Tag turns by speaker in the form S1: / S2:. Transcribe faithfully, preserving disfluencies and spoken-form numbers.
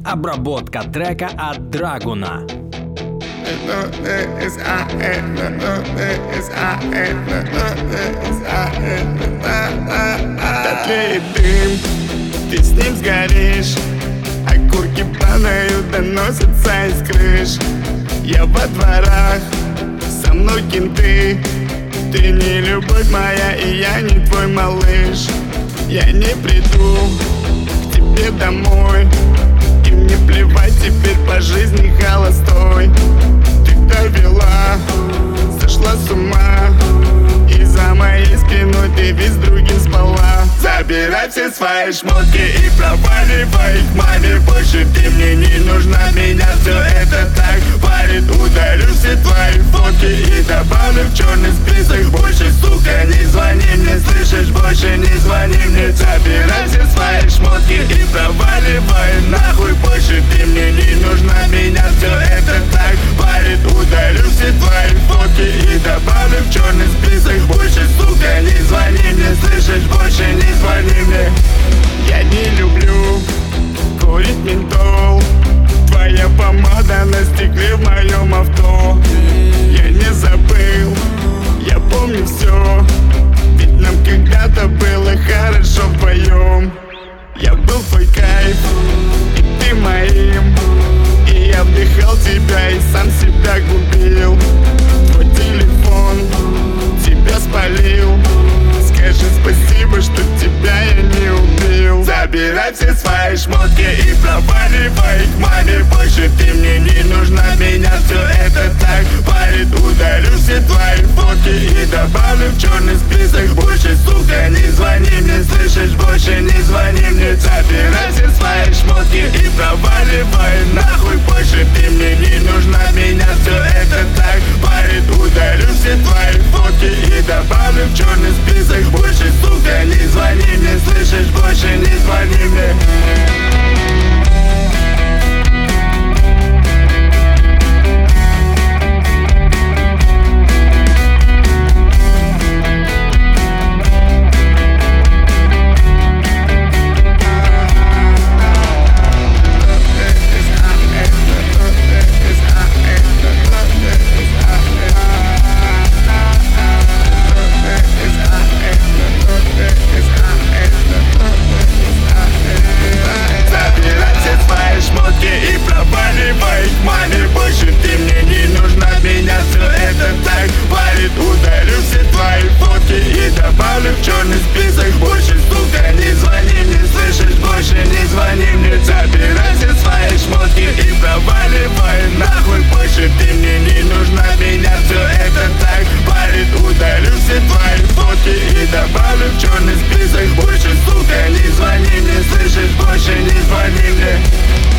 S1: Обработка трека от Драгуна.
S2: Тлеет дым, ты с ним сгоришь, окурки падают, доносятся из крыш. Я во дворах, со мной кенты. Ты не любовь моя, и я не твой малыш. Я не приду к тебе домой, и мне плевать теперь по жизни холостой. Ты довела, сошла с ума, и за моей спиной ты весь другим спала. Забирай все свои шмотки и проваливай к маме. Больше ты мне не нужна, меня все это так парит. Удалю все твои фотки и добавлю в черный список. Больше, сука, не звони мне, слышишь, больше не звони мне. Забирай все свои шмотки и проваливай нахуй. Больше ты мне не нужна, меня все это так парит. Удалю все твои фотки и добавлю в черный список. Больше, сука, не звони мне, слышишь, больше не звони мне. Я не люблю курить ментол. Твоя помада на стекле в моем авто. Я не забыл, я помню все, ведь нам когда-то было хорошо вдвоем. Я был твой кайф, и ты моим, и я вдыхал тебя и сам себя губил. Твой телефон тебя спалил. Скажи спасибо, что тебя я не убил. Забирай все свои шмотки и проваливай к маме. Больше ты мне не нужна, меня все это так парит. Удалю все твои фотки и добавлю в черный список. Больше, сука, не звони мне, слышишь, больше не звони мне. Забирай все свои шмотки и проваливай нахуй. Больше ты мне не нужна, меня все это так парит. Удалю все твои фотки и добавлю в черный список. Больше, сука, не звони мне, слышишь, больше не звони мне. Удалю все твои фотки и добавлю в черный список. Больше, сука, не звони мне, слышишь, больше не звони мне. Забирай все свои шмотки и проваливай нахуй. Больше ты мне не нужна, меня все это так парит. Удалю все твои фотки и добавлю в черный список. Больше, сука, не звони мне, слышишь, больше не звони мне.